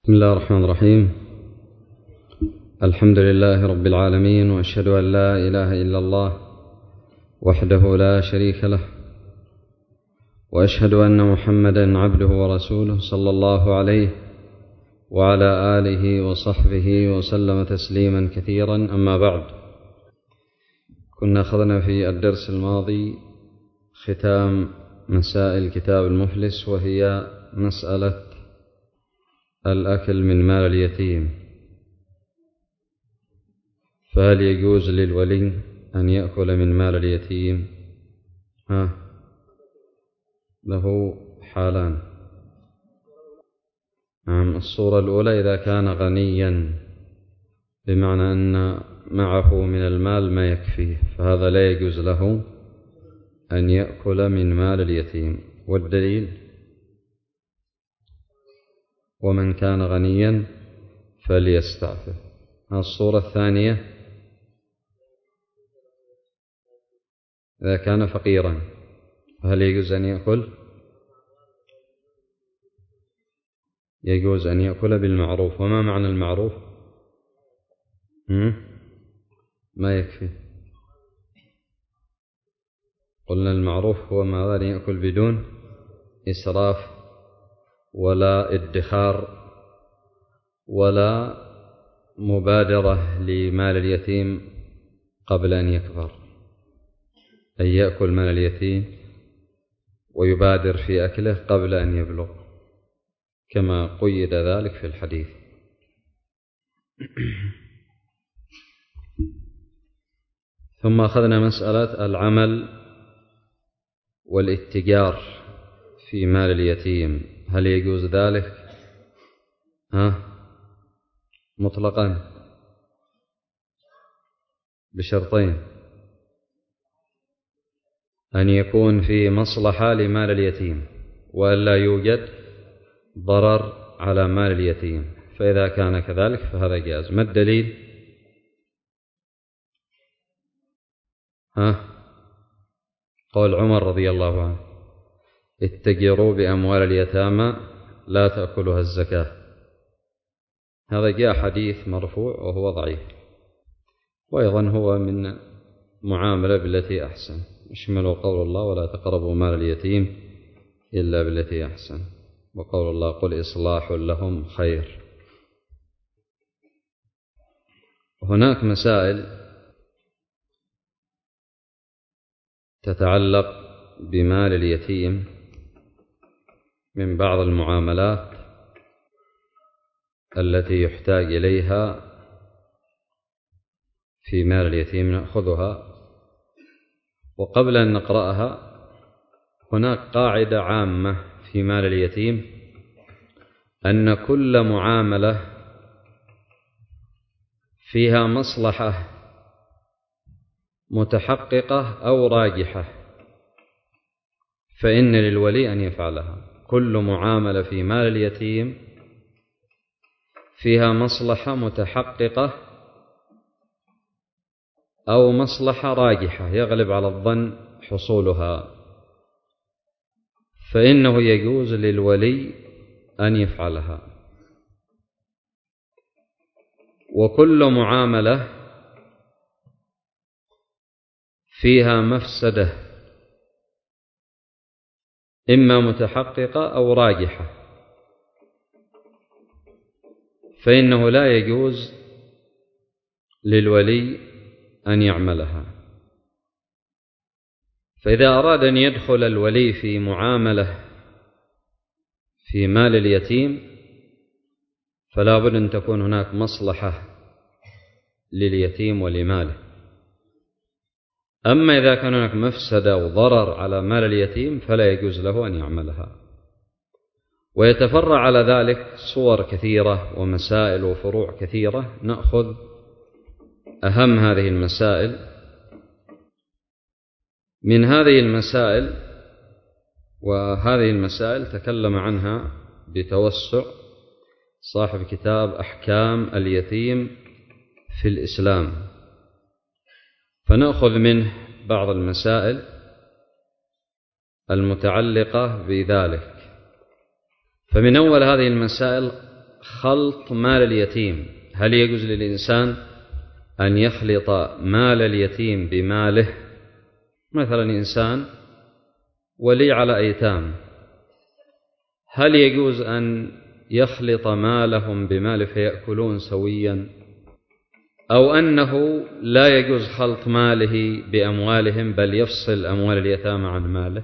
بسم الله الرحمن الرحيم. الحمد لله رب العالمين، وأشهد أن لا إله إلا الله وحده لا شريك له، وأشهد أن محمدا عبده ورسوله صلى الله عليه وعلى آله وصحبه وسلم تسليما كثيرا. أما بعد، كنا أخذنا في الدرس الماضي ختام مسائل كتاب المفلس، وهي مسألة الأكل من مال اليتيم. فهل يجوز للولي أن يأكل من مال اليتيم؟ له حالان. الصورة الأولى إذا كان غنيا، بمعنى أن معه من المال ما يكفيه، فهذا لا يجوز له أن يأكل من مال اليتيم. والدليل: ومن كان غنيا فليستعفف. الصورة الثانية: إذا كان فقيرا، فهل يجوز أن يأكل؟ يجوز أن يأكل بالمعروف. وما معنى المعروف؟ ما يكفي. قلنا المعروف هو ما لا يأكل بدون إسراف ولا ادخار ولا مبادرة لمال اليتيم قبل أن يكبر، أن يأكل مال اليتيم ويبادر في أكله قبل أن يبلغ، كما قيد ذلك في الحديث. ثم أخذنا مسألة العمل والاتجار في مال اليتيم، هل يجوز ذلك؟ مطلقا بشرطين: أن يكون في مصلحة لمال اليتيم، وألا يوجد ضرر على مال اليتيم، فإذا كان كذلك فهذا جائز. ما الدليل؟ قول عمر رضي الله عنه: اتجروا بأموال اليتامى لا تأكلها الزكاة. هذا جاء حديث مرفوع وهو ضعيف، وأيضا هو من معاملة بالتي أحسن، يشمل قول الله: ولا تقربوا مال اليتيم إلا بالتي أحسن، وقول الله: قل إصلاح لهم خير. هناك مسائل تتعلق بمال اليتيم من بعض المعاملات التي يحتاج إليها في مال اليتيم، نأخذها. وقبل أن نقرأها، هناك قاعدة عامة في مال اليتيم: أن كل معاملة فيها مصلحة متحققة أو راجحة فإن للولي أن يفعلها. كل معاملة في مال اليتيم فيها مصلحة متحققة أو مصلحة راجحة يغلب على الظن حصولها، فإنه يجوز للولي أن يفعلها. وكل معاملة فيها مفسدة إما متحققة أو راجحة فإنه لا يجوز للولي أن يعملها. فإذا أراد أن يدخل الولي في معاملة في مال اليتيم، فلا بد أن تكون هناك مصلحة لليتيم ولماله. أما إذا كان هناك مفسدة وضرر على مال اليتيم فلا يجوز له أن يعملها. ويتفرع على ذلك صور كثيرة ومسائل وفروع كثيرة. نأخذ أهم هذه المسائل. من هذه المسائل، وهذه المسائل تكلم عنها بتوسع صاحب كتاب أحكام اليتيم في الإسلام، فنأخذ منه بعض المسائل المتعلقة بذلك. فمن أول هذه المسائل خلط مال اليتيم، هل يجوز للإنسان أن يخلط مال اليتيم بماله؟ مثلا إنسان ولي على أيتام، هل يجوز أن يخلط مالهم بماله فيأكلون سويا، أو أنه لا يجوز خلط ماله بأموالهم بل يفصل أموال اليتامى عن ماله؟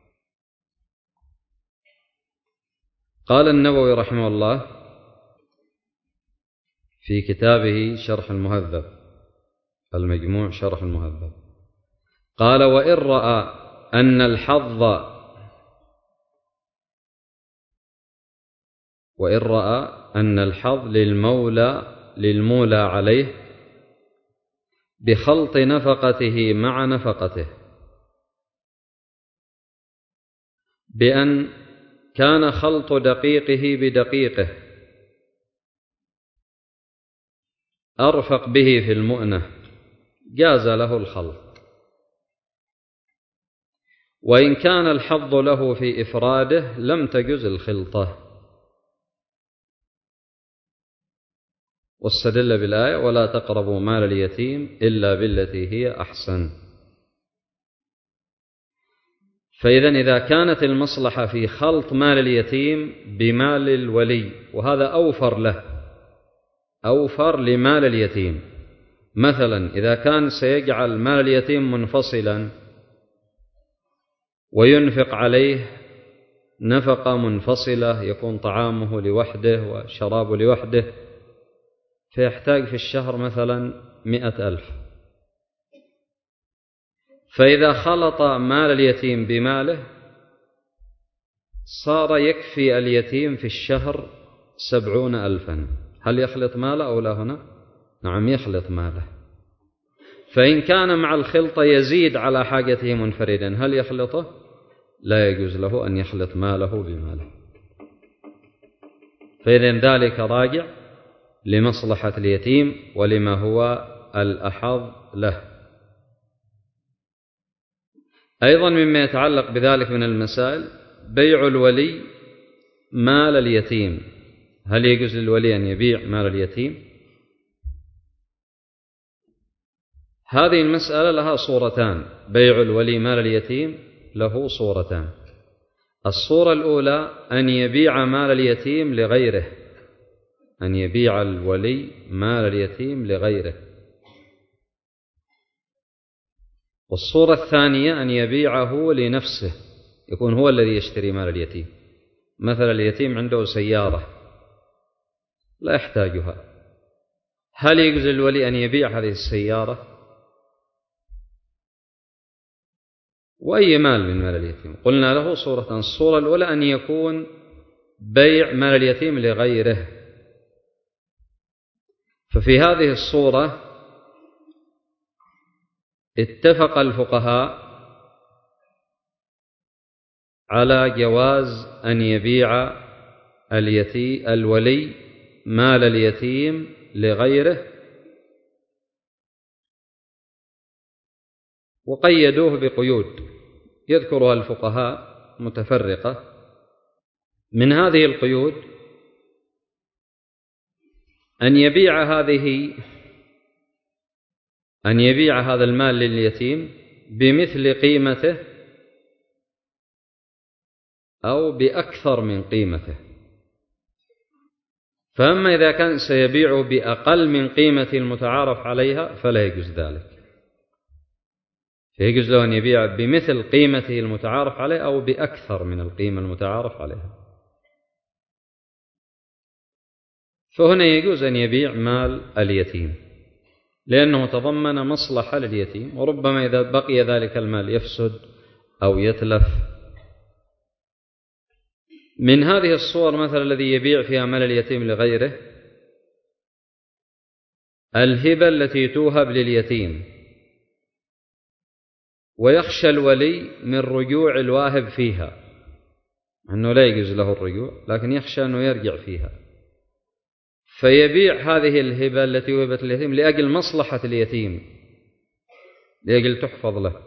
قال النووي رحمه الله في كتابه شرح المهذب، المجموع شرح المهذب، قال: وإن رأى أن الحظ للمولى عليه بخلط نفقته مع نفقته، بأن كان خلط دقيقه بدقيقه أرفق به في المؤنة، جاز له الخلط، وإن كان الحظ له في إفراده لم تجز الخلطة. واستدل بالآية: ولا تقربوا مال اليتيم إلا بالتي هي أحسن. فإذا إذا كانت المصلحة في خلط مال اليتيم بمال الولي، وهذا أوفر لمال اليتيم، مثلا إذا كان سيجعل مال اليتيم منفصلا وينفق عليه نفقة منفصلة، يكون طعامه لوحده وشرابه لوحده، فيحتاج في الشهر مثلا 100,000، فإذا خلط مال اليتيم بماله صار يكفي اليتيم في الشهر 70,000. هل يخلط ماله أو لا هنا؟ نعم، يخلط ماله. فإن كان مع الخلطة يزيد على حاجته منفردا، هل يخلطه؟ لا يجوز له أن يخلط ماله بماله. فإذن ذلك راجع لمصلحة اليتيم ولما هو الأحظ له. أيضا مما يتعلق بذلك من المسائل بيع الولي مال اليتيم، هل يجوز للولي أن يبيع مال اليتيم؟ هذه المسألة لها صورتان، بيع الولي مال اليتيم له صورتان. الصورة الأولى أن يبيع مال اليتيم لغيره، أن يبيع الولي مال اليتيم لغيره. والصورة الثانية أن يبيعه لنفسه، يكون هو الذي يشتري مال اليتيم. مثلا اليتيم عنده سيارة لا يحتاجها، هل يجوز للولي أن يبيع هذه السيارة وأي مال من مال اليتيم؟ قلنا له صورتان، الصورة الأولى أن يكون بيع مال اليتيم لغيره، ففي هذه الصورة اتفق الفقهاء على جواز أن يبيع الولي مال اليتيم لغيره، وقيدوه بقيود يذكرها الفقهاء متفرقة. من هذه القيود أن يبيع هذا المال لليتيم بمثل قيمته أو بأكثر من قيمته. فأما إذا كان سيبيعه بأقل من قيمة المتعارف عليها فلا يجوز ذلك، فيجوز له أن يبيع بمثل قيمته المتعارف عليه أو بأكثر من القيمة المتعارف عليها. فهنا يجوز أن يبيع مال اليتيم لأنه تضمن مصلحة لليتيم، وربما إذا بقي ذلك المال يفسد أو يتلف. من هذه الصور مثلا الذي يبيع فيها مال اليتيم لغيره الهبة التي توهب لليتيم، ويخشى الولي من رجوع الواهب فيها، أنه لا يجوز له الرجوع لكن يخشى أنه يرجع فيها، فيبيع هذه الهبة التي وهبت لليتيم لأجل مصلحة اليتيم، لأجل تحفظ له.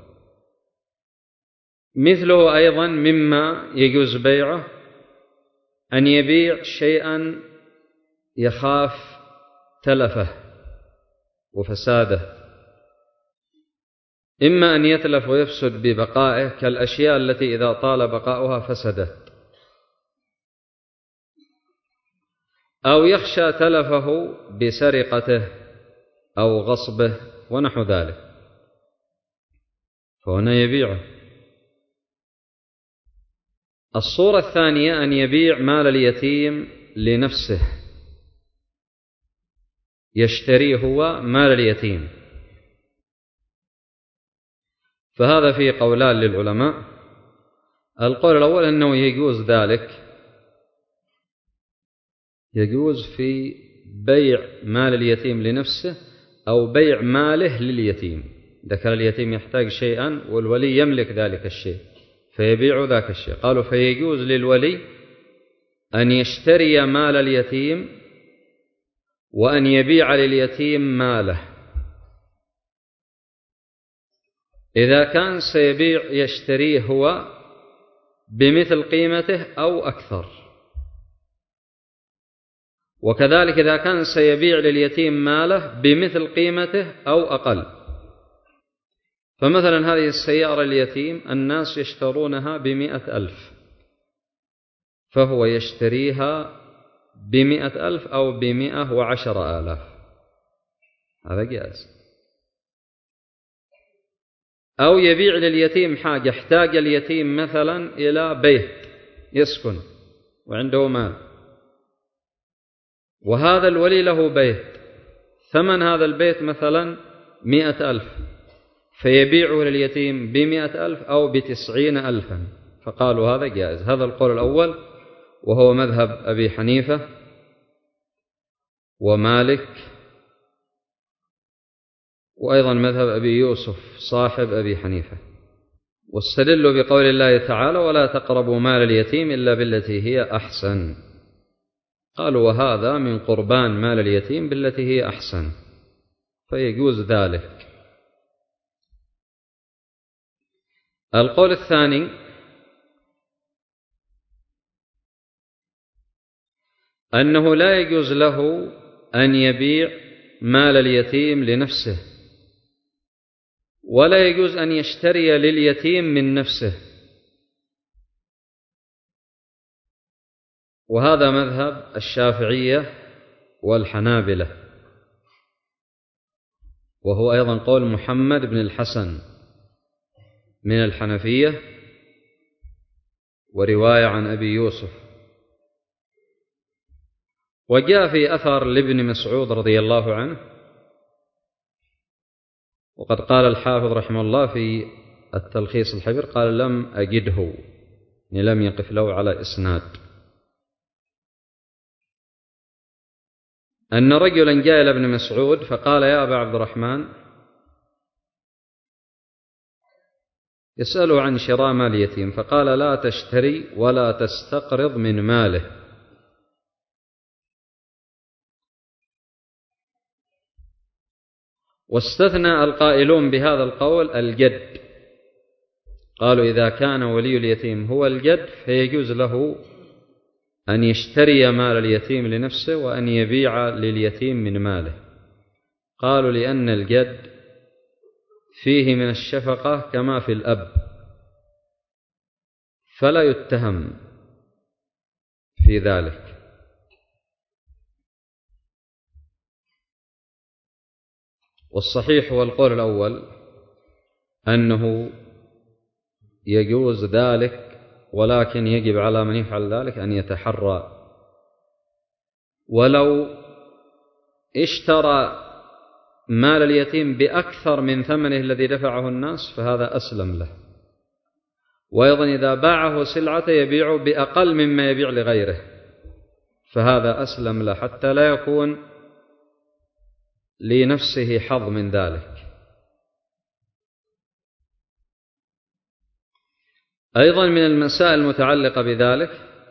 مثله أيضا مما يجوز بيعه أن يبيع شيئا يخاف تلفه وفساده، إما أن يتلف ويفسد ببقائه كالأشياء التي إذا طال بقاؤها فسدت، أو يخشى تلفه بسرقته أو غصبه ونحو ذلك، فهنا يبيعه. الصورة الثانية أن يبيع مال اليتيم لنفسه، يشتري هو مال اليتيم، فهذا فيه قولان للعلماء. القول الأول أنه يجوز ذلك، يجوز في بيع مال اليتيم لنفسه أو بيع ماله لليتيم. إذا كان اليتيم يحتاج شيئا والولي يملك ذلك الشيء فيبيع ذاك الشيء، قالوا فيجوز للولي أن يشتري مال اليتيم وأن يبيع لليتيم ماله. إذا كان سيبيع يشتريه هو بمثل قيمته أو أكثر، وكذلك إذا كان سيبيع لليتيم ماله بمثل قيمته أو أقل. فمثلا هذه السيارة اليتيم الناس يشترونها ب100,000، فهو يشتريها ب100,000 أو ب110,000، هذا جائز. أو يبيع لليتيم حاجة، احتاج اليتيم مثلا إلى بيت يسكن وعنده مال، وهذا الولي له بيت، ثمن هذا البيت مثلا 100,000، فيبيعه لليتيم ب100,000 أو ب90,000، فقالوا هذا جائز. هذا القول الأول وهو مذهب أبي حنيفة ومالك، وأيضا مذهب أبي يوسف صاحب أبي حنيفة. واستدلوا بقول الله تعالى ولا تقربوا مال اليتيم إلا بالتي هي أحسن، قالوا وهذا من قربان مال اليتيم بالتي هي أحسن، فيجوز ذلك. القول الثاني أنه لا يجوز له أن يبيع مال اليتيم لنفسه، ولا يجوز أن يشتري لليتيم من نفسه، وهذا مذهب الشافعية والحنابلة، وهو أيضا قول محمد بن الحسن من الحنفية، ورواية عن أبي يوسف. وجاء في أثر لابن مسعود رضي الله عنه، وقد قال الحافظ رحمه الله في التلخيص الحبير قال لم أجده، يعني لم يقف له على إسناد، أن رجلا جاء إلى ابن مسعود فقال يا أبا عبد الرحمن، يسأله عن شراء مال اليتيم، فقال لا تشتري ولا تستقرض من ماله. واستثنى القائلون بهذا القول الجد، قالوا إذا كان ولي اليتيم هو الجد فيجوز له أن يشتري مال اليتيم لنفسه وأن يبيع لليتيم من ماله. قالوا لأن الجد فيه من الشفقة كما في الأب، فلا يتهم في ذلك. والصحيح هو القول الأول أنه يجوز ذلك، ولكن يجب على من يفعل ذلك أن يتحرى، ولو اشترى مال اليتيم بأكثر من ثمنه الذي دفعه الناس فهذا أسلم له، وأيضا إذا باعه سلعة يبيع بأقل مما يبيع لغيره فهذا أسلم له، حتى لا يكون لنفسه حظ من ذلك. أيضا من المسائل المتعلقة بذلك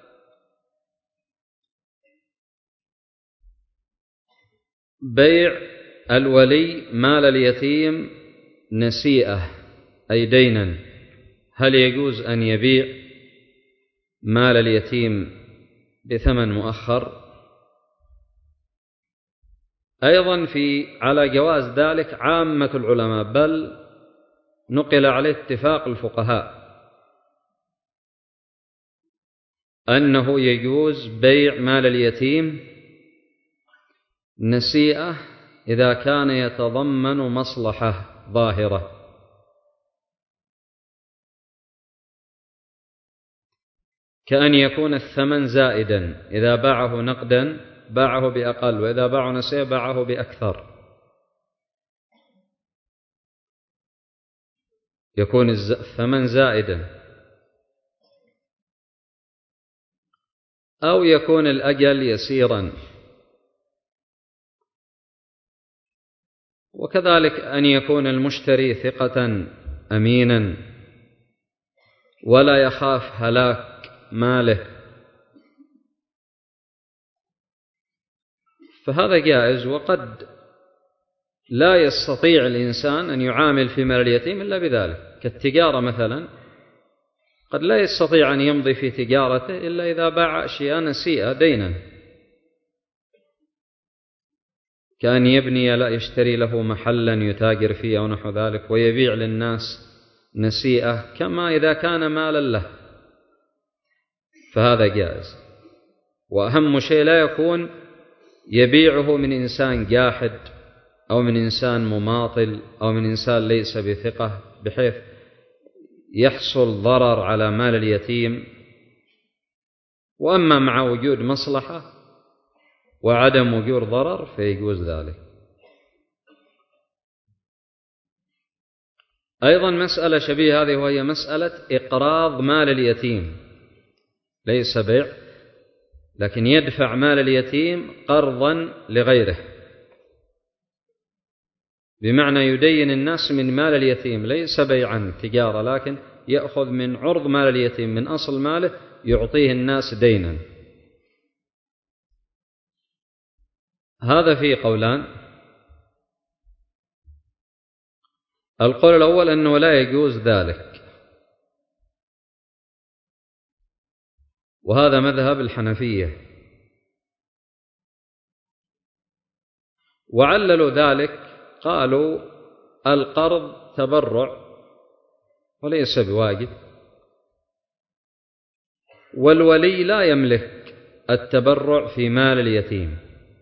بيع الولي مال اليتيم نسيئة أي دينا، هل يجوز أن يبيع مال اليتيم بثمن مؤخر؟ أيضا على جواز ذلك عامة العلماء، بل نقل عليه اتفاق الفقهاء أنه يجوز بيع مال اليتيم نسيئة إذا كان يتضمن مصلحة ظاهرة، كأن يكون الثمن زائدا، إذا باعه نقدا باعه بأقل، وإذا باعه نسيئة باعه بأكثر، يكون الثمن زائدا، أو يكون الأجل يسيرا، وكذلك أن يكون المشتري ثقة أمينا ولا يخاف هلاك ماله، فهذا جائز. وقد لا يستطيع الإنسان أن يعامل في مال اليتيم إلا بذلك، كالتجارة مثلا، قد لا يستطيع أن يمضي في تجارته إلا إذا باع أشياء نسيئة دينا، كأن يشتري له محلا يتاجر فيه أو نحو ذلك ويبيع للناس نسيئة، كما إذا كان مالا له، فهذا جائز. وأهم شيء لا يكون يبيعه من إنسان جاحد أو من إنسان مماطل أو من إنسان ليس بثقة، بحيث يحصل ضرر على مال اليتيم. وأما مع وجود مصلحة وعدم وجود ضرر فيجوز ذلك. أيضا مسألة شبيهة هذه، وهي مسألة إقراض مال اليتيم، ليس بيع، لكن يدفع مال اليتيم قرضا لغيره، بمعنى يدين الناس من مال اليتيم، ليس بيعا تجارة، لكن يأخذ من عرض مال اليتيم من أصل ماله يعطيه الناس دينا. هذا فيه قولان. القول الأول أنه لا يجوز ذلك، وهذا مذهب الحنفية، وعللوا ذلك، قالوا القرض تبرع وليس بواجب، والولي لا يملك التبرع في مال اليتيم.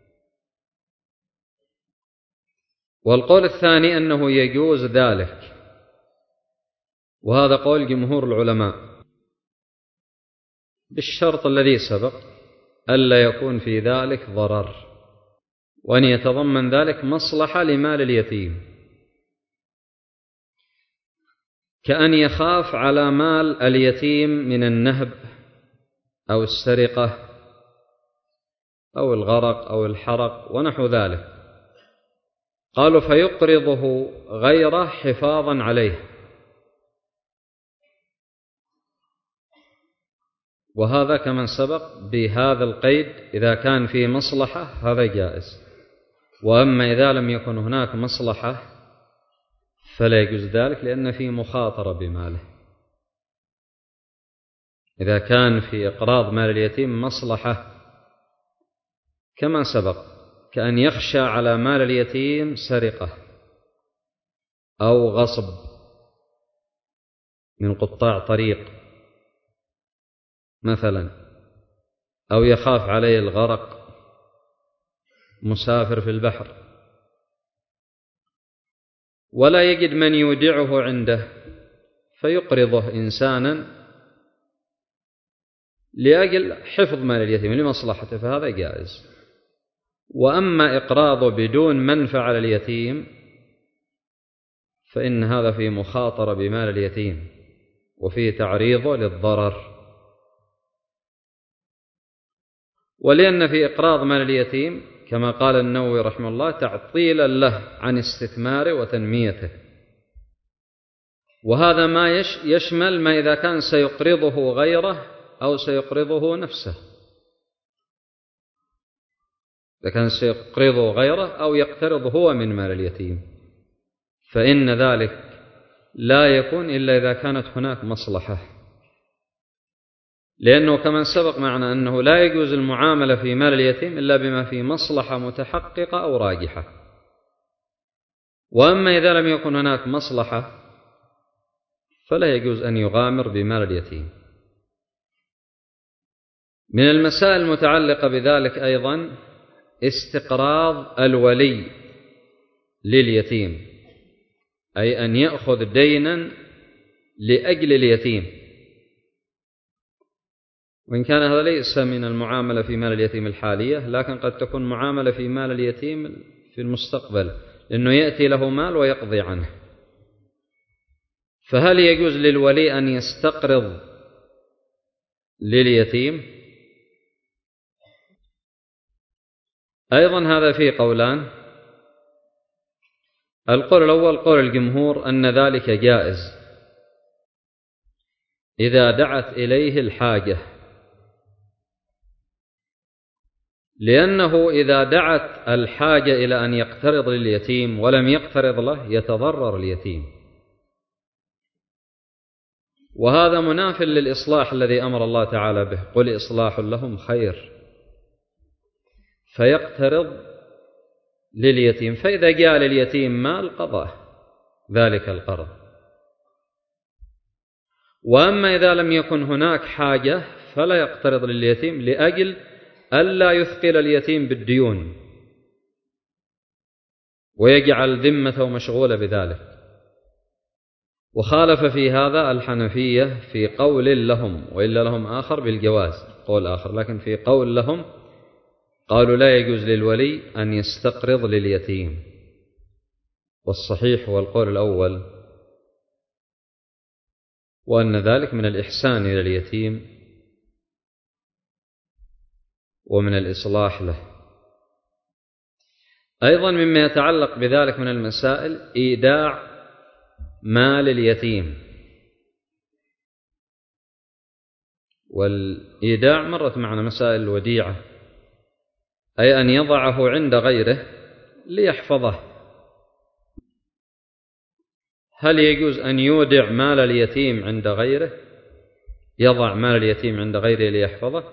والقول الثاني أنه يجوز ذلك، وهذا قول جمهور العلماء، بالشرط الذي سبق، ألا يكون في ذلك ضرر، وأن يتضمن ذلك مصلحة لمال اليتيم، كأن يخاف على مال اليتيم من النهب أو السرقة أو الغرق أو الحرق ونحو ذلك. قالوا فيقرضه غيره حفاظا عليه، وهذا كما سبق بهذا القيد، إذا كان فيه مصلحة هذا جائز. وأما إذا لم يكن هناك مصلحة فلا يجوز ذلك، لأن فيه مخاطرة بماله. إذا كان في إقراض مال اليتيم مصلحة كما سبق، كأن يخشى على مال اليتيم سرقة أو غصب من قطاع طريق مثلا، أو يخاف عليه الغرق، مسافر في البحر ولا يجد من يودعه عنده، فيقرضه إنسانا لأجل حفظ مال اليتيم لمصلحته، فهذا جائز. وأما إقراضه بدون منفعة لليتيم فإن هذا فيه مخاطرة بمال اليتيم وفيه تعريضه للضرر. ولأن في إقراض مال اليتيم كما قال النووي رحمه الله تعطيلا له عن استثماره وتنميته، وهذا ما يشمل ما إذا كان سيقرضه غيره أو سيقرضه نفسه، إذا كان سيقرضه غيره أو يقترض هو من مال اليتيم، فإن ذلك لا يكون إلا إذا كانت هناك مصلحة. لأنه كما سبق معنا أنه لا يجوز المعاملة في مال اليتيم إلا بما فيه مصلحة متحققة أو راجحة. وأما إذا لم يكن هناك مصلحة فلا يجوز أن يغامر بمال اليتيم. من المسائل المتعلقة بذلك أيضا استقراض الولي لليتيم، أي أن يأخذ دينا لأجل اليتيم، وإن كان هذا ليس من المعاملة في مال اليتيم الحالية، لكن قد تكون معاملة في مال اليتيم في المستقبل، لأنه يأتي له مال ويقضي عنه. فهل يجوز للولي أن يستقرض لليتيم؟ أيضا هذا فيه قولان. القول الأول قول الجمهور أن ذلك جائز إذا دعت إليه الحاجة، لأنه إذا دعت الحاجة إلى أن يقترض لليتيم ولم يقترض له يتضرر اليتيم، وهذا مناف للإصلاح الذي أمر الله تعالى به، قل إصلاح لهم خير، فيقترض لليتيم، فإذا جاء لليتيم مال قضاه ذلك القرض. وأما إذا لم يكن هناك حاجة فلا يقترض لليتيم لأجل ألا يثقل اليتيم بالديون ويجعل ذمته مشغولة بذلك. وخالف في هذا الحنفية في قول لهم، وإلا لهم آخر بالجواز، قول آخر، لكن في قول لهم قالوا لا يجوز للولي أن يستقرض لليتيم. والصحيح هو القول الأول، وأن ذلك من الإحسان إلى اليتيم ومن الإصلاح له. أيضا مما يتعلق بذلك من المسائل إيداع مال اليتيم. والإيداع مرت معنا مسائل الوديعة، أي أن يضعه عند غيره ليحفظه. هل يجوز أن يودع مال اليتيم عند غيره، يضع مال اليتيم عند غيره ليحفظه؟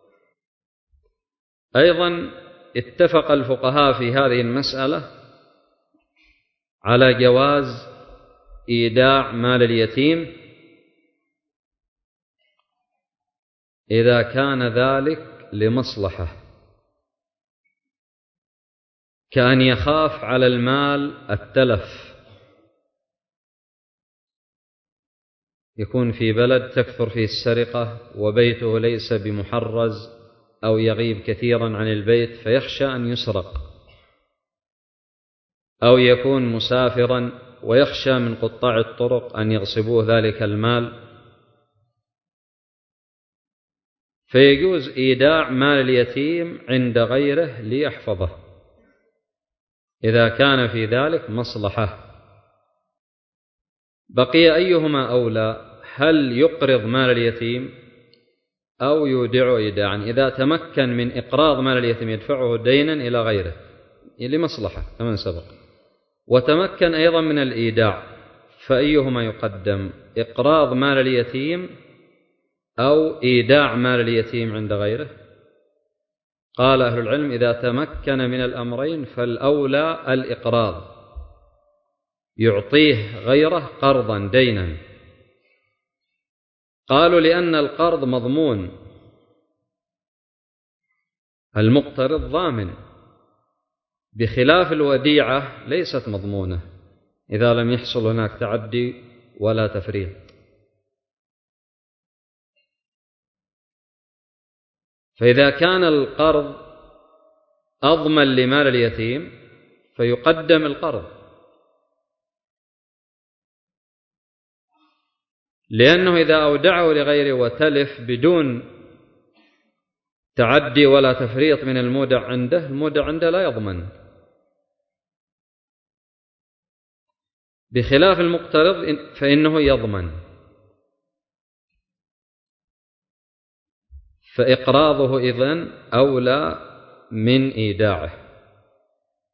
أيضا اتفق الفقهاء في هذه المسألة على جواز إيداع مال اليتيم إذا كان ذلك لمصلحة، كأن يخاف على المال التلف، يكون في بلد تكثر فيه السرقة وبيته ليس بمحرز أو يغيب كثيرا عن البيت فيخشى أن يسرق، أو يكون مسافرا ويخشى من قطاع الطرق أن يغصبوه ذلك المال، فيجوز إيداع مال اليتيم عند غيره ليحفظه إذا كان في ذلك مصلحة. بقي أيهما أولى، هل يقرض مال اليتيم أو يودعه إيداعا؟ إذا تمكن من إقراض مال اليتيم يدفعه دينا إلى غيره لمصلحة كما سبق، وتمكن أيضا من الإيداع، فأيهما يقدم، إقراض مال اليتيم أو إيداع مال اليتيم عند غيره؟ قال أهل العلم إذا تمكن من الأمرين فالأولى الإقراض، يعطيه غيره قرضا دينا. قالوا لأن القرض مضمون، المقترض ضامن، بخلاف الوديعة ليست مضمونة إذا لم يحصل هناك تعدي ولا تفريط. فإذا كان القرض أضمن لمال اليتيم فيقدم القرض، لأنه إذا أودعه لغيره وتلف بدون تعدي ولا تفريط من المودع عنده، المودع عنده لا يضمن، بخلاف المقترض فإنه يضمن. فإقراضه إذن أولى من إيداعه.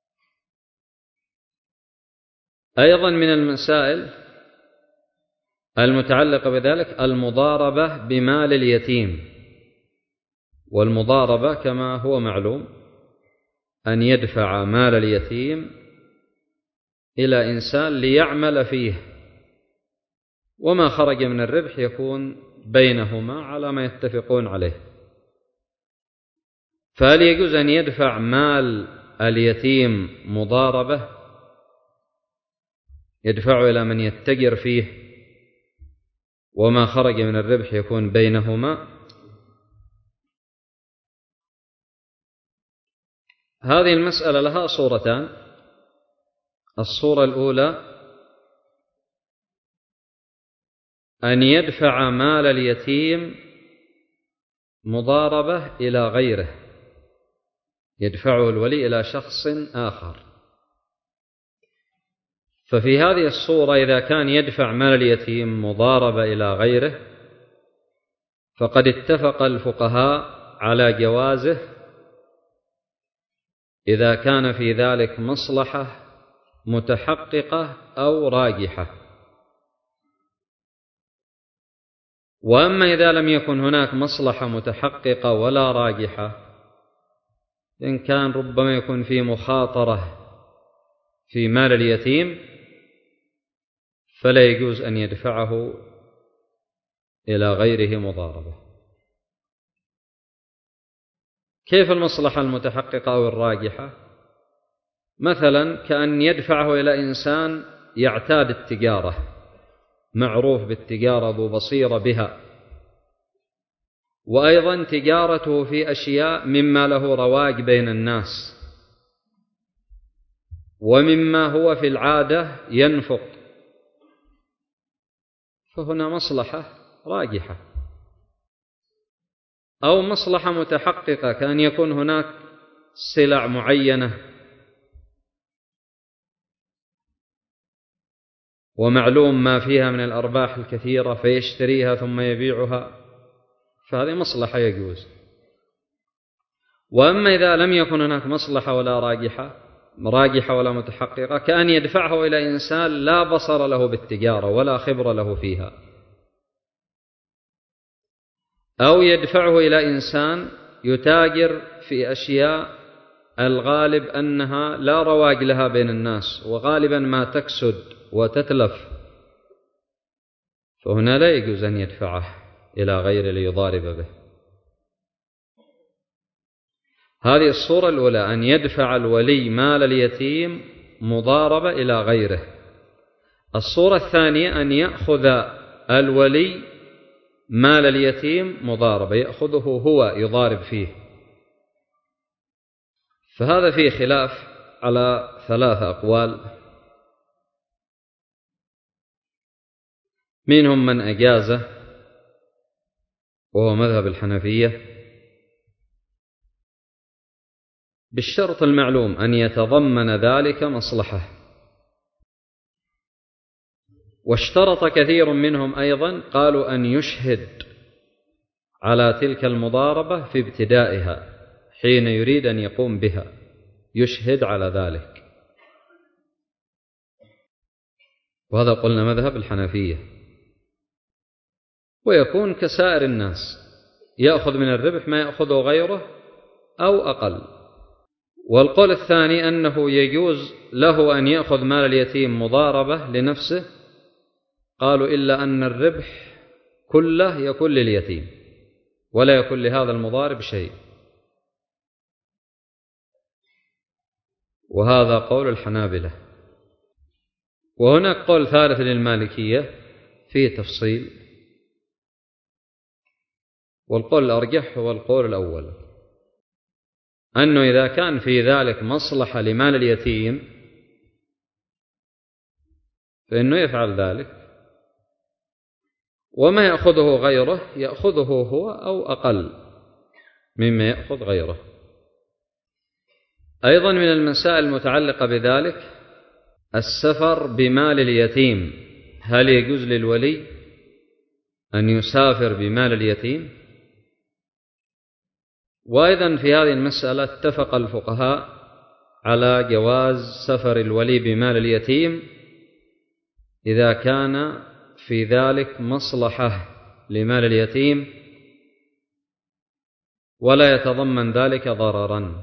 أيضا من المسائل المتعلقة بذلك المضاربة بمال اليتيم. والمضاربة كما هو معلوم أن يدفع مال اليتيم إلى إنسان ليعمل فيه، وما خرج من الربح يكون بينهما على ما يتفقون عليه. فهل يجوز أن يدفع مال اليتيم مضاربة يدفعه إلى من يتجر فيه وما خرج من الربح يكون بينهما؟ هذه المسألة لها صورتان. الصورة الأولى أن يدفع مال اليتيم مضاربة إلى غيره، يدفعه الولي إلى شخص آخر. ففي هذه الصورة إذا كان يدفع مال اليتيم مضاربة إلى غيره فقد اتفق الفقهاء على جوازه إذا كان في ذلك مصلحة متحققة أو راجحة. وأما إذا لم يكن هناك مصلحة متحققة ولا راجحة، إن كان ربما يكون في مخاطرة في مال اليتيم، فلا يجوز أن يدفعه إلى غيره مضاربة. كيف المصلحة المتحققة أو الراجحة؟ مثلا كأن يدفعه إلى إنسان يعتاد التجارة، معروف بالتجارة، ذو بصيرة بها، وأيضا تجارته في أشياء مما له رواج بين الناس ومما هو في العادة ينفق، فهنا مصلحة راجحة. أو مصلحة متحققة كأن يكون هناك سلع معينة ومعلوم ما فيها من الأرباح الكثيرة فيشتريها ثم يبيعها، فهذه مصلحة يجوز. وأما إذا لم يكن هناك مصلحة ولا راجحة ولا متحققة، كأن يدفعه إلى إنسان لا بصر له بالتجارة ولا خبر له فيها، أو يدفعه إلى إنسان يتاجر في أشياء الغالب أنها لا رواج لها بين الناس وغالبا ما تكسد وتتلف، فهنا لا يجوز أن يدفعه إلى غيره ليضارب به. هذه الصورة الأولى، أن يدفع الولي مال اليتيم مضاربة إلى غيره. الصورة الثانية أن يأخذ الولي مال اليتيم مضاربة، يأخذه هو يضارب فيه. فهذا فيه خلاف على 3 أقوال. منهم من أجازه وهو مذهب الحنفية بالشرط المعلوم أن يتضمن ذلك مصلحة. واشترط كثير منهم أيضا، قالوا أن يشهد على تلك المضاربة في ابتدائها حين يريد أن يقوم بها، يشهد على ذلك. وهذا قلنا مذهب الحنفية، ويكون كسائر الناس يأخذ من الربح ما يأخذه غيره أو أقل. والقول الثاني أنه يجوز له أن يأخذ مال اليتيم مضاربة لنفسه، قالوا إلا أن الربح كله يكون لليتيم ولا يكون لهذا المضارب شيء، وهذا قول الحنابلة. وهناك قول ثالث للمالكية فيه تفصيل، والقول الأرجح هو القول الأول، أنه إذا كان في ذلك مصلحة لمال اليتيم فإنه يفعل ذلك، وما يأخذه غيره يأخذه هو أو أقل مما يأخذ غيره. أيضا من المسائل المتعلقة بذلك السفر بمال اليتيم، هل يجوز للولي أن يسافر بمال اليتيم؟ وأيضا في هذه المسألة اتفق الفقهاء على جواز سفر الولي بمال اليتيم إذا كان في ذلك مصلحة لمال اليتيم ولا يتضمن ذلك ضررا،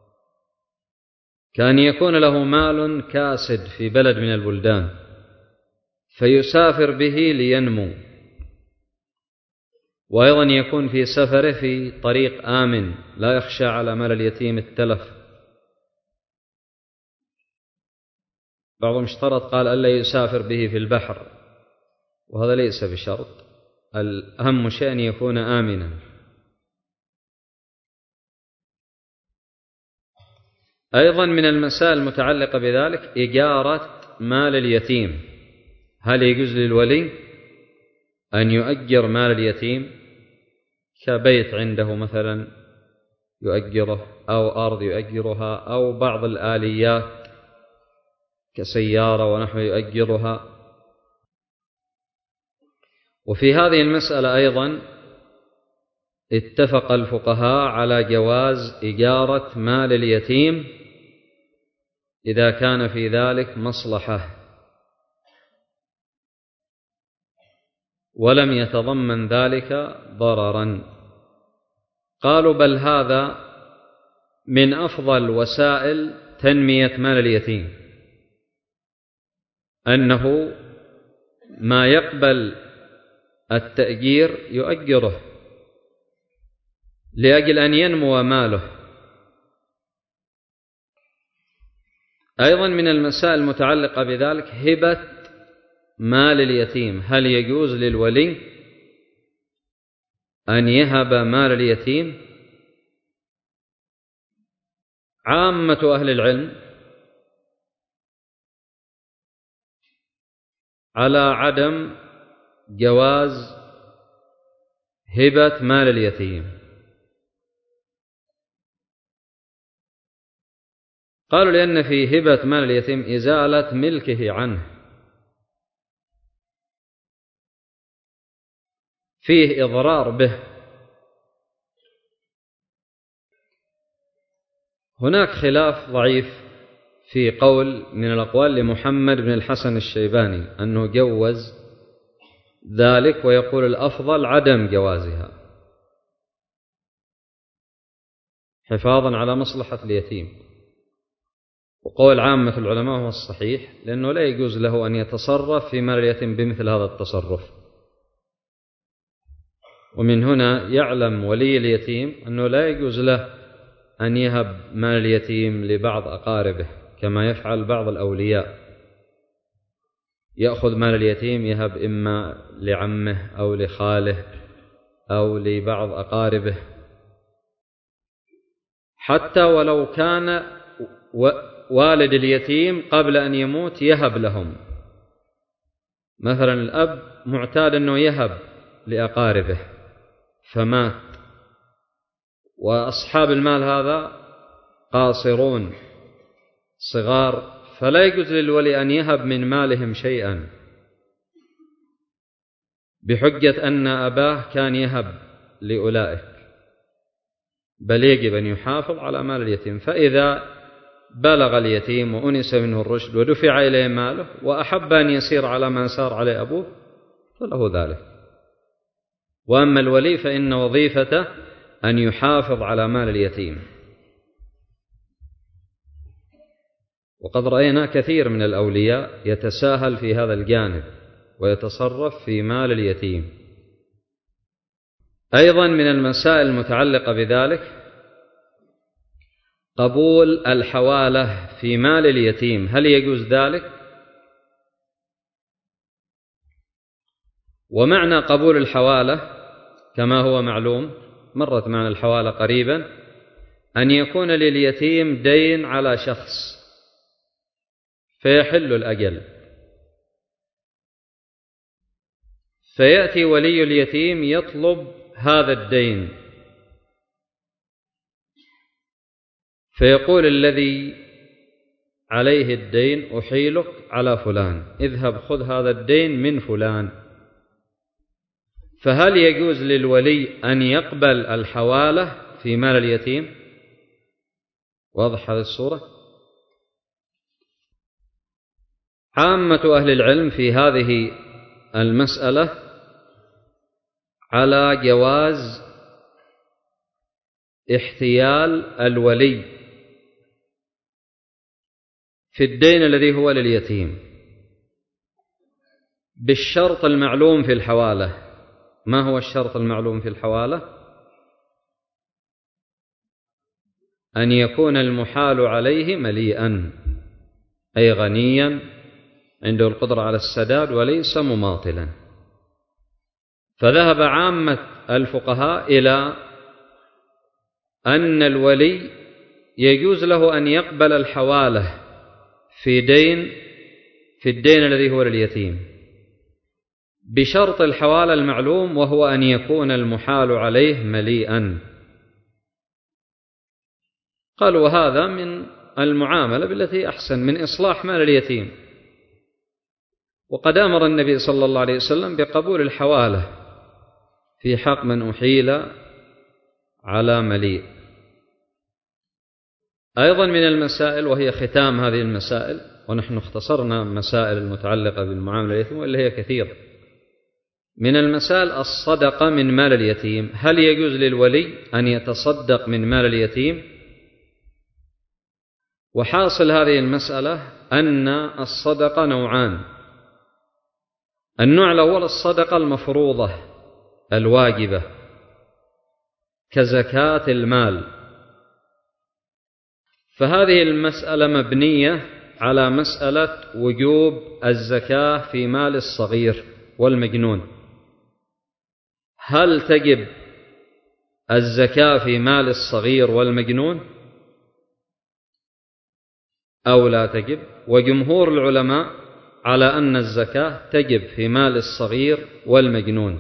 كأن يكون له مال كاسد في بلد من البلدان فيسافر به لينمو، وأيضا يكون في سفره في طريق آمن لا يخشى على مال اليتيم التلف. بعضهم اشترط قال ألا يسافر به في البحر، وهذا ليس بشرط، الأهم شيء أن يكون آمنا. أيضا من المسائل المتعلقة بذلك إجارة مال اليتيم، هل يجوز للولي أن يؤجر مال اليتيم كبيت عنده مثلا يؤجره، أو أرض يؤجرها، أو بعض الآليات كسيارة ونحو يؤجرها؟ وفي هذه المسألة أيضا اتفق الفقهاء على جواز إجارة مال اليتيم إذا كان في ذلك مصلحة ولم يتضمن ذلك ضررا. قالوا بل هذا من أفضل وسائل تنمية مال اليتيم، أنه ما يقبل التأجير يؤجره لأجل أن ينمو ماله. أيضا من المسائل المتعلقة بذلك هبة مال اليتيم، هل يجوز للولي أن يهب مال اليتيم؟ عامة أهل العلم على عدم جواز هبة مال اليتيم. قالوا لأن في هبة مال اليتيم إزالة ملكه عنه، فيه إضرار به. هناك خلاف ضعيف في قول من الأقوال لمحمد بن الحسن الشيباني أنه جوز ذلك، ويقول الأفضل عدم جوازها حفاظا على مصلحة اليتيم. وقول عامة العلماء هو الصحيح، لأنه لا يجوز له أن يتصرف في مال اليتيم بمثل هذا التصرف. ومن هنا يعلم ولي اليتيم أنه لا يجوز له أن يهب مال اليتيم لبعض أقاربه كما يفعل بعض الأولياء، يأخذ مال اليتيم يهب إما لعمه أو لخاله أو لبعض أقاربه، حتى ولو كان والد اليتيم قبل أن يموت يهب لهم. مثلا الأب معتاد أنه يهب لأقاربه فمات، وأصحاب المال هذا قاصرون صغار، فلا يجوز للولي أن يهب من مالهم شيئا بحجة أن أباه كان يهب لأولئك، بل يجب أن يحافظ على مال اليتيم. فإذا بلغ اليتيم وأنس منه الرشد ودفع إليه ماله وأحب أن يسير على ما سار عليه أبوه فله ذلك. وأما الولي فإن وظيفته أن يحافظ على مال اليتيم. وقد رأينا كثير من الأولياء يتساهل في هذا الجانب ويتصرف في مال اليتيم. أيضا من المسائل المتعلقة بذلك قبول الحوالة في مال اليتيم، هل يجوز ذلك؟ ومعنى قبول الحوالة كما هو معلوم، مرت معنا الحوالة قريبا، أن يكون لليتيم دين على شخص فيحل الأجل، فيأتي ولي اليتيم يطلب هذا الدين، فيقول الذي عليه الدين أحيلك على فلان، اذهب خذ هذا الدين من فلان. فهل يجوز للولي أن يقبل الحوالة في مال اليتيم؟ واضح هذه الصورة؟ عامة أهل العلم في هذه المسألة على جواز احتيال الولي في الدين الذي هو لليتيم بالشرط المعلوم في الحوالة. ما هو الشرط المعلوم في الحوالة؟ أن يكون المحال عليه مليئا، أي غنيا عنده القدرة على السداد وليس مماطلا. فذهب عامة الفقهاء إلى أن الولي يجوز له أن يقبل الحوالة في الدين الذي هو لليتيم بشرط الحوالة المعلوم، وهو أن يكون المحال عليه مليئا. قالوا وهذا من المعاملة بالتي أحسن، من إصلاح مال اليتيم. وقد أمر النبي صلى الله عليه وسلم بقبول الحوالة في حق من أحيل على مليء. أيضا من المسائل، وهي ختام هذه المسائل، ونحن اختصرنا مسائل المتعلقة بالمعاملة اليتيم واللي هي كثيرة، من المسائل الصدقة من مال اليتيم. هل يجوز للولي أن يتصدق من مال اليتيم؟ وحاصل هذه المسألة أن الصدقة نوعان. النوع الأول الصدقة المفروضة الواجبة كزكاة المال، فهذه المسألة مبنية على مسألة وجوب الزكاة في مال الصغير والمجنون. هل تجب الزكاة في مال الصغير والمجنون أو لا تجب؟ وجمهور العلماء على أن الزكاة تجب في مال الصغير والمجنون،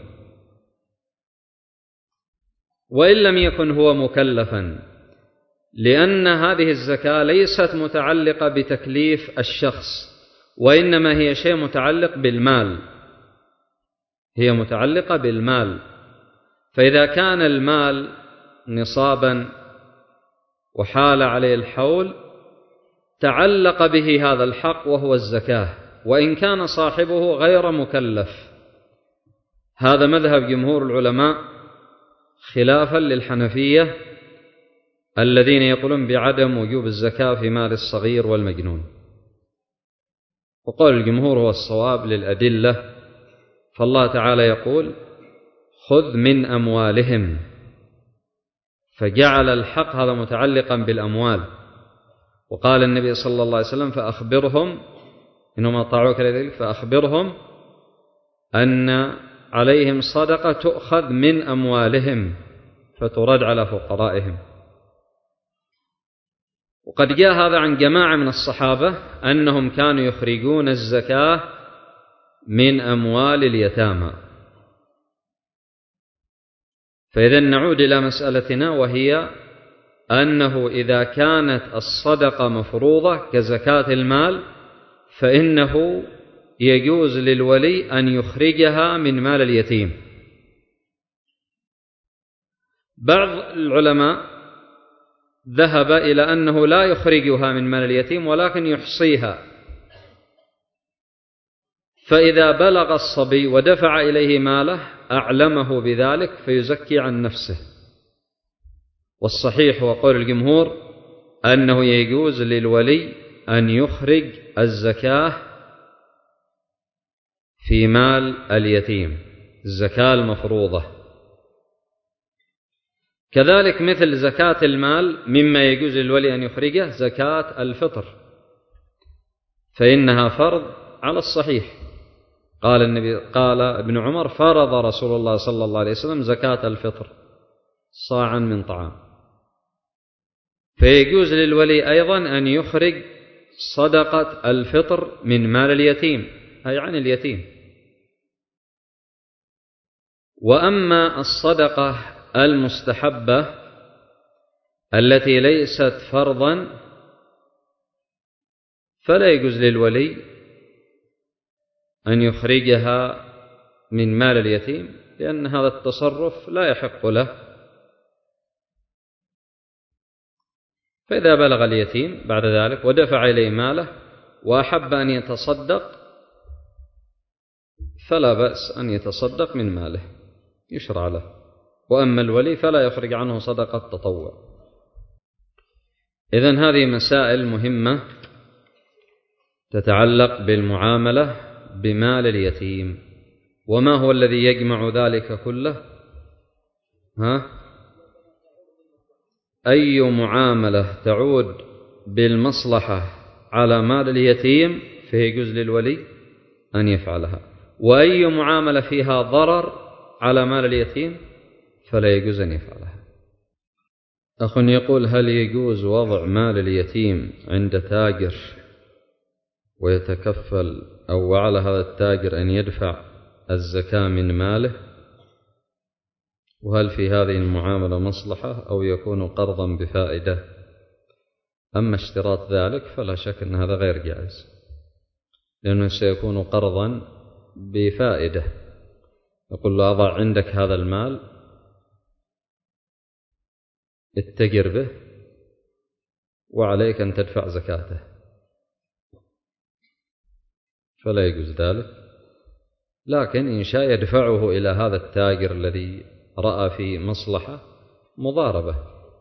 وإن لم يكن هو مكلفا، لأن هذه الزكاة ليست متعلقة بتكليف الشخص، وإنما هي شيء متعلق بالمال، هي متعلقة بالمال. فإذا كان المال نصابا وحال عليه الحول تعلق به هذا الحق وهو الزكاة، وإن كان صاحبه غير مكلف. هذا مذهب جمهور العلماء خلافا للحنفية الذين يقولون بعدم وجوب الزكاة في مال الصغير والمجنون. وقول الجمهور هو الصواب للأدلة، فالله تعالى يقول خذ من أموالهم، فجعل الحق هذا متعلقا بالأموال. وقال النبي صلى الله عليه وسلم فأخبرهم إنهم أطاعوك لذلك فأخبرهم أن عليهم صدقة تؤخذ من أموالهم فترد على فقرائهم. وقد جاء هذا عن جماعة من الصحابة أنهم كانوا يخرجون الزكاة من أموال اليتامى. فإذا نعود إلى مسألتنا، وهي أنه إذا كانت الصدقة مفروضة كزكاة المال فإنه يجوز للولي أن يخرجها من مال اليتيم. بعض العلماء ذهب إلى أنه لا يخرجها من مال اليتيم ولكن يحصيها، فإذا بلغ الصبي ودفع إليه ماله أعلمه بذلك فيزكي عن نفسه. والصحيح وقول الجمهور أنه يجوز للولي أن يخرج الزكاة في مال اليتيم، الزكاة المفروضة. كذلك مثل زكاة المال مما يجوز للولي أن يخرجه زكاة الفطر، فإنها فرض على الصحيح. قال ابن عمر فرض رسول الله صلى الله عليه وسلم زكاة الفطر صاعا من طعام. فيجوز للولي أيضا أن يخرج صدقة الفطر من مال اليتيم، أي عن اليتيم. وأما الصدقة المستحبة التي ليست فرضا فلا يجوز للولي أن يخرجها من مال اليتيم، لأن هذا التصرف لا يحق له. فإذا بلغ اليتيم بعد ذلك ودفع إليه ماله وأحب أن يتصدق فلا بأس أن يتصدق من ماله يشرع له. وأما الولي فلا يخرج عنه صدقة تطوع. إذن هذه مسائل مهمة تتعلق بالمعاملة بمال اليتيم. وما هو الذي يجمع ذلك كله؟ أي معاملة تعود بالمصلحة على مال اليتيم فيجوز للولي أن يفعلها، وأي معاملة فيها ضرر على مال اليتيم فلا يجوز أن يفعلها. أخ يقول: هل يجوز وضع مال اليتيم عند تاجر ويتكفل أو على هذا التاجر أن يدفع الزكاة من ماله؟ وهل في هذه المعاملة مصلحة أو يكون قرضا بفائدة؟ أما اشتراط ذلك فلا شك أن هذا غير جائز، لأنه سيكون قرضا بفائدة. يقول له: أضع عندك هذا المال اتجر به وعليك أن تدفع زكاته، فلا يجوز ذلك. لكن إن شاء يدفعه إلى هذا التاجر الذي رأى فيه مصلحة مضاربة.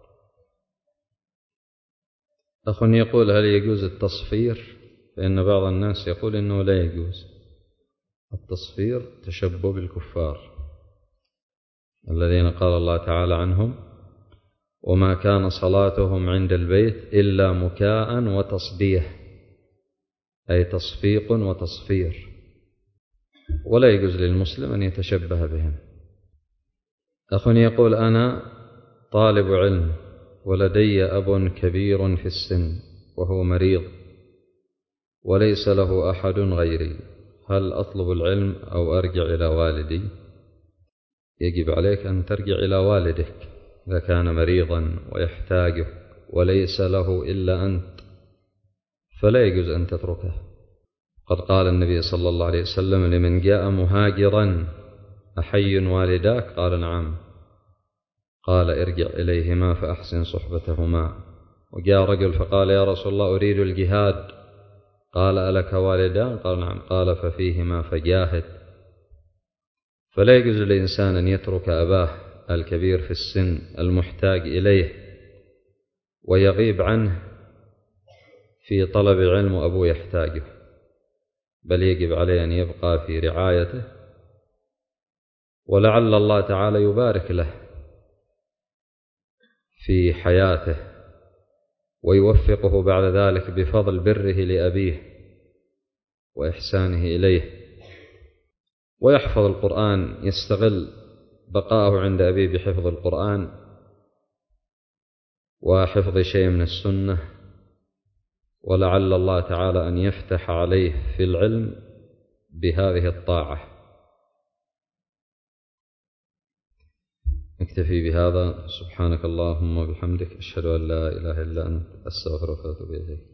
أخ يقول: هل يجوز التصفير؟ فإن بعض الناس يقول إنه لا يجوز التصفير، تشبه بالكفار الذين قال الله تعالى عنهم: وما كان صلاتهم عند البيت إلا مكاء وتصديه، أي تصفيق وتصفير، ولا يجوز للمسلم أن يتشبه بهم. أخ يقول: أنا طالب علم ولدي أب كبير في السن وهو مريض وليس له أحد غيري، هل أطلب العلم أو أرجع إلى والدي؟ يجب عليك أن ترجع إلى والدك إذا كان مريضا ويحتاجه وليس له إلا أنت، فلا يجوز أن تتركه. قد قال النبي صلى الله عليه وسلم لمن جاء مهاجرا: أحي والداك؟ قال: نعم. قال: ارجع إليهما فأحسن صحبتهما. وجاء رجل فقال: يا رسول الله أريد الجهاد. قال: ألك والدان؟ قال: نعم. قال: ففيهما فجاهد. فلا يجوز للإنسان أن يترك أباه الكبير في السن المحتاج إليه ويغيب عنه في طلب العلم وأبوه يحتاجه، بل يجب عليه أن يبقى في رعايته، ولعل الله تعالى يبارك له في حياته ويوفقه بعد ذلك بفضل بره لأبيه وإحسانه إليه، ويحفظ القرآن، يستغل بقاءه عند أبيه بحفظ القرآن وحفظ شيء من السنة، ولعل الله تعالى أن يفتح عليه في العلم بهذه الطاعة. نكتفي بهذا. سبحانك اللهم وبحمدك، أشهد أن لا إله إلا أنت، أستغفرك وأتوب إليك.